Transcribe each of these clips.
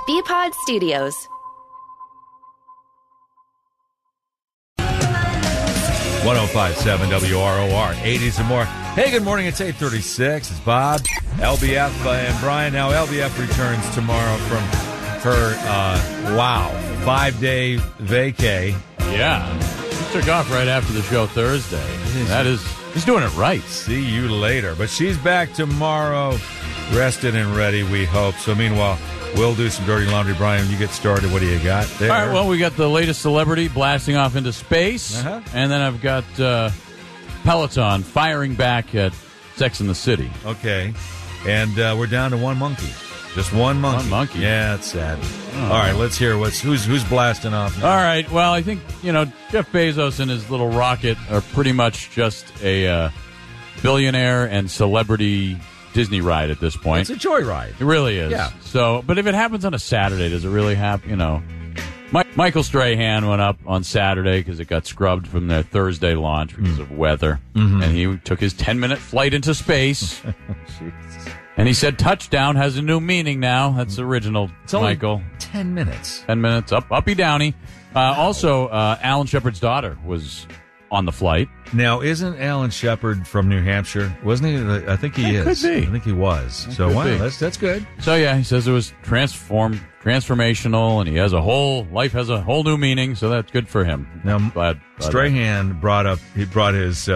BPod Studios. .1057 WROR, 80s and more. Hey, good morning. It's 8:36. It's Bob, LBF, and Brian. Now, LBF returns tomorrow from her, 5-day vacay. Yeah. He took off right after the show Thursday. He's doing it right. See you later. But she's back tomorrow, rested and ready, we hope. So, meanwhile, we'll do some dirty laundry. Brian, you get started. What do you got there? All right, well, we got the latest celebrity blasting off into space. And then I've got Peloton firing back at Sex and the City. Okay. And we're down to one monkey. Just one monkey. One monkey. Yeah, it's sad. All right, let's hear who's blasting off now. All right, well, I think, Jeff Bezos and his little rocket are pretty much just a billionaire and celebrity Disney ride at this point. It's a joyride. It really is. Yeah. So, but if it happens on a Saturday, does it really happen? Michael Strahan went up on Saturday because it got scrubbed from their Thursday launch because of weather. Mm-hmm. And he took his 10-minute flight into space. And he said touchdown has a new meaning now. That's original, it's Michael. Only 10 minutes. 10 minutes. Uppy downy. Also, Alan Shepard's daughter was on the flight. Now, isn't Alan Shepard from New Hampshire? Wasn't he? I think he is. Could be. I think he was. So, wow, that's good. So, yeah, he says it was transformational, and life has a whole new meaning, so that's good for him. Now, Strahan brought his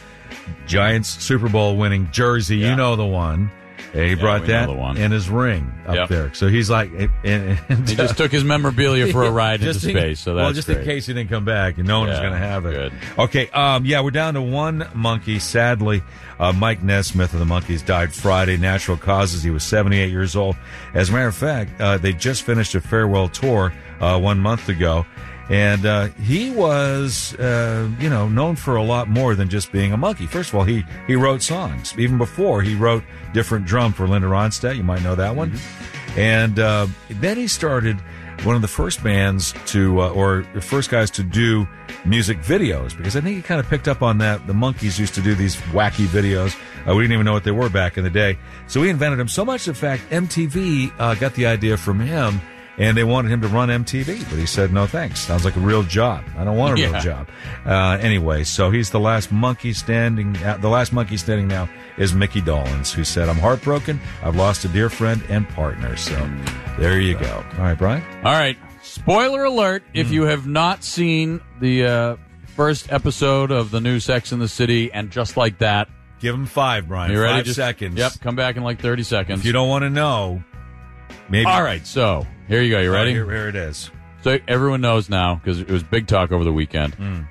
Giants Super Bowl winning jersey. Yeah. You know the one. He brought that and his ring up there. So he's like... And he just took his memorabilia for a ride into space, so that's just great. in case he didn't come back, and no one was going to have it. Good. Okay, we're down to one monkey. Sadly, Mike Nesmith of the Monkees died Friday. Natural causes. He was 78 years old. As a matter of fact, they just finished a farewell tour 1 month ago. And he was, known for a lot more than just being a monkey. First of all, he wrote songs. Even before, he wrote different drum for Linda Ronstadt. You might know that one. Mm-hmm. And then he started one of the first bands or the first guys to do music videos, because I think he kind of picked up on that. The Monkees used to do these wacky videos. We didn't even know what they were back in the day. So he invented them. So much, in fact, MTV got the idea from him. And they wanted him to run MTV, but he said, no thanks. Sounds like a real job. I don't want a real job. Anyway, so he's the last monkey standing. The last monkey standing now is Mickey Dolenz, who said, I'm heartbroken. I've lost a dear friend and partner. So there you go. All right, Brian? All right. Spoiler alert. If you have not seen the first episode of the new Sex and the City and Just Like That. Give him 5, Brian. You ready? 5 seconds. Yep. Come back in like 30 seconds. If you don't want to know, maybe. All right. So here you go. You ready? Here it is. So everyone knows now, because it was big talk over the weekend.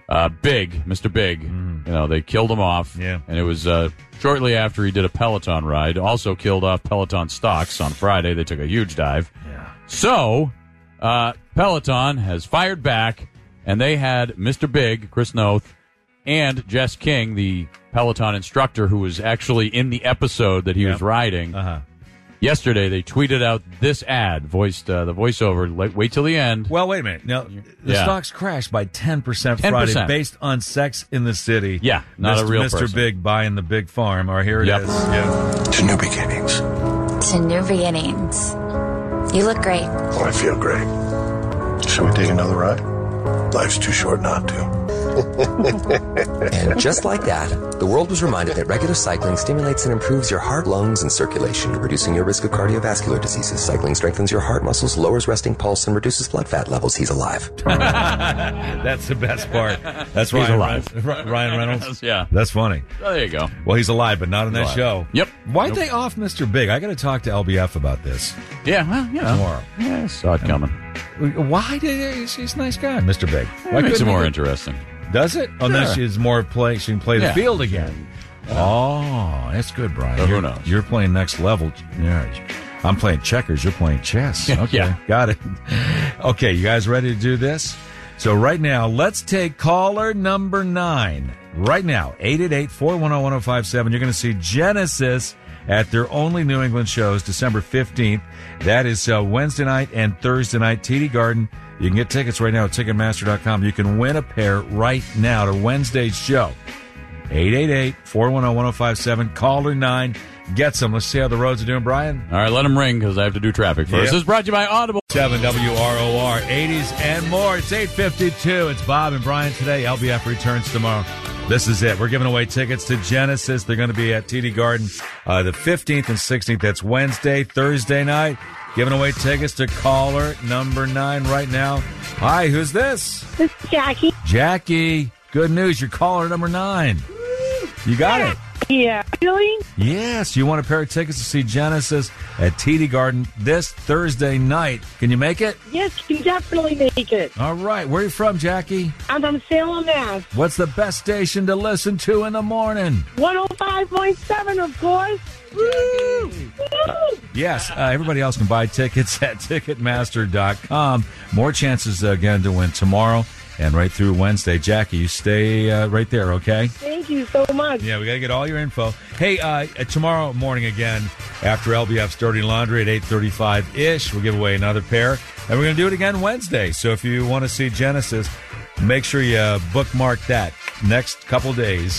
Mr. Big, they killed him off. Yeah. And it was shortly after he did a Peloton ride. Also killed off Peloton stocks on Friday. They took a huge dive. Yeah. So Peloton has fired back, and they had Mr. Big, Chris Noth, and Jess King, the Peloton instructor who was actually in the episode that he was riding. Yesterday, they tweeted out this ad, the voiceover. Wait till the end. Well, wait a minute. Now, the stocks crashed by 10% Friday based on Sex in the City. Yeah, not a real Mr. person. Big buying the big farm. Or here it is. Yeah. To new beginnings. To new beginnings. You look great. Oh, I feel great. Shall we take another ride? Life's too short not to. And just like that, the world was reminded that regular cycling stimulates and improves your heart, lungs, and circulation, reducing your risk of cardiovascular diseases. Cycling strengthens your heart muscles, lowers resting pulse, and reduces blood fat levels. He's alive. That's the best part. That's He's alive. Ryan Reynolds? Yeah. That's funny. Oh, there you go. Well, he's alive, but not in that show. Yep. Why'd they off Mr. Big? I got to talk to LBF about this. Yeah, well, tomorrow. Yeah, I saw it coming. Why he's a nice guy, Mr. Big. Why makes it more interesting. Does it? Sure. Unless she's more she can play the field again. Oh, that's good, Brian. So who knows? You're playing next level. Yeah. I'm playing checkers. You're playing chess. Okay, got it. Okay, you guys ready to do this? So right now, let's take caller number 9. Right now, 888-410-1057. You're going to see Genesis at their only New England shows, December 15th. That is Wednesday night and Thursday night, TD Garden. You can get tickets right now at Ticketmaster.com. You can win a pair right now to Wednesday's show. 888-410-1057. Caller 9. gets them. Let's see how the roads are doing, Brian. All right, let them ring because I have to do traffic first. Yep. This is brought to you by Audible. 7 WROR, 80s and more. It's 8:52. It's Bob and Brian today. LBF returns tomorrow. This is it. We're giving away tickets to Genesis. They're going to be at TD Garden the 15th and 16th. That's Wednesday, Thursday night. Giving away tickets to caller number 9 right now. Hi, who's this? This is Jackie. Jackie. Good news. You're caller number 9. You got it. Yeah. Really? Yes. You want a pair of tickets to see Genesis at TD Garden this Thursday night. Can you make it? Yes, you can definitely make it. All right. Where are you from, Jackie? I'm from Salem, Mass. What's the best station to listen to in the morning? 105.7, of course. Woo! Woo! Yes, everybody else can buy tickets at Ticketmaster.com. More chances, again, to win tomorrow and right through Wednesday. Jackie, you stay right there, okay? Thank you so much. Yeah, we got to get all your info. Hey, tomorrow morning again, after LBF's Dirty Laundry at 8:35-ish, we'll give away another pair. And we're going to do it again Wednesday. So if you want to see Genesis, make sure you bookmark that. Next couple days,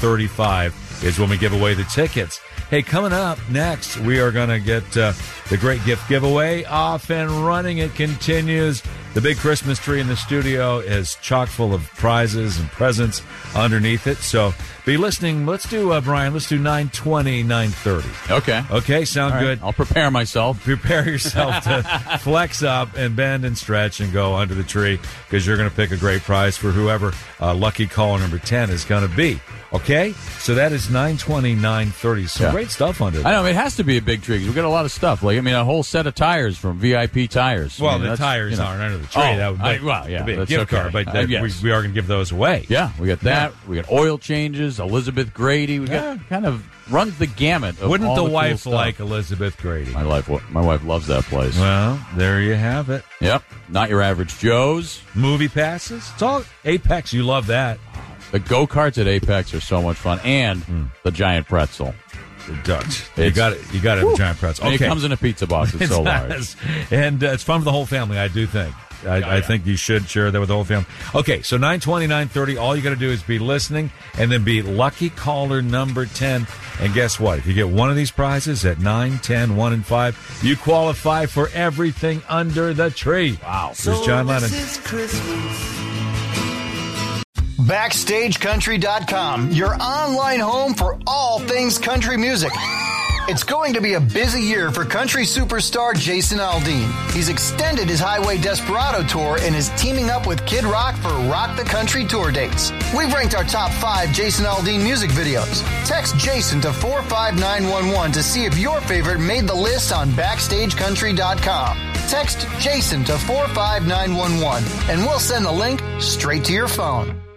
8:35 is when we give away the tickets. Hey, coming up next, we are going to get the great gift giveaway off and running. It continues. The big Christmas tree in the studio is chock full of prizes and presents underneath it. So be listening. Let's do, Brian, let's do 9:20, 9:30. Okay. Okay, sound All right, good? I'll prepare myself. Prepare yourself to flex up and bend and stretch and go under the tree because you're going to pick a great prize for whoever lucky caller number 10 is going to be. Okay? So that is 9:20, 9:30. Some great stuff under there. I know. It has to be a big tree because we've got a lot of stuff. Like, I mean, a whole set of tires from VIP Tires. Well, I mean, the tires aren't under the tree. Oh, That would be a gift card, but yes. we are going to give those away. Yeah, we got that. We got oil changes, Elizabeth Grady. We got kind of runs the gamut of Wouldn't all the cool wife stuff. like Elizabeth Grady? My wife loves that place. Well, there you have it. Yep. Not your average Joe's. Movie passes. It's all Apex. You love that. The go-karts at Apex are so much fun. And the giant pretzel. The Dutch. You got it. You got to have a giant pretzel. And Okay. it comes in a pizza box. It's so large. Does. And it's fun for the whole family, I do think. I think you should share that with the whole family. Okay, so 9:20, 9:30, all you got to do is be listening and then be lucky caller number 10. And guess what? If you get one of these prizes at 9, 10, 1, and 5, you qualify for everything under the tree. Wow. Here's John Lennon. BackstageCountry.com, your online home for all things country music. It's going to be a busy year for country superstar Jason Aldean. He's extended his Highway Desperado tour and is teaming up with Kid Rock for Rock the Country tour dates. We've ranked our top 5 Jason Aldean music videos. Text Jason to 45911 to see if your favorite made the list on BackstageCountry.com. Text Jason to 45911 and we'll send the link straight to your phone.